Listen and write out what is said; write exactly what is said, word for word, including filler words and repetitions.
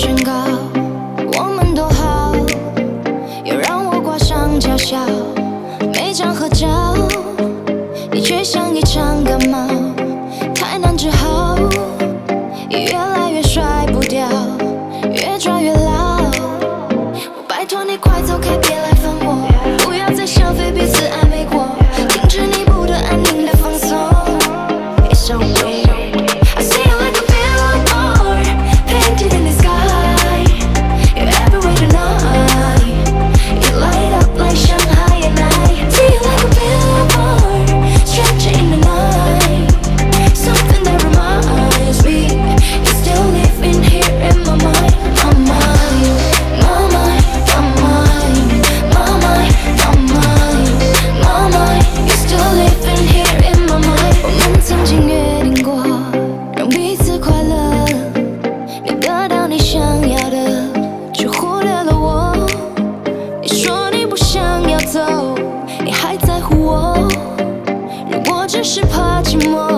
宣告我们多好，又让我挂上叫嚣。每张合照，你却像一场感冒，太难治好，越来越甩不掉，越抓越牢。我拜托你快走开，别来烦我，不要再消费彼此暧昧过，停止你不得安宁的放松。It's so weird. I see you like a billboard painted in the sky. You're everywhere tonight. You light up like Shanghai at night. See you like a billboard stretching in the night. Something that reminds me you're still living here in my mind, my mind, my mind, my mind, my mind, my mind, my mind. You're still living here in my mind. 我们曾经约定过，让彼此快乐，你得到你想要的，却忽略了我。你说你不想要走，你还在乎我。如果只是怕寂寞。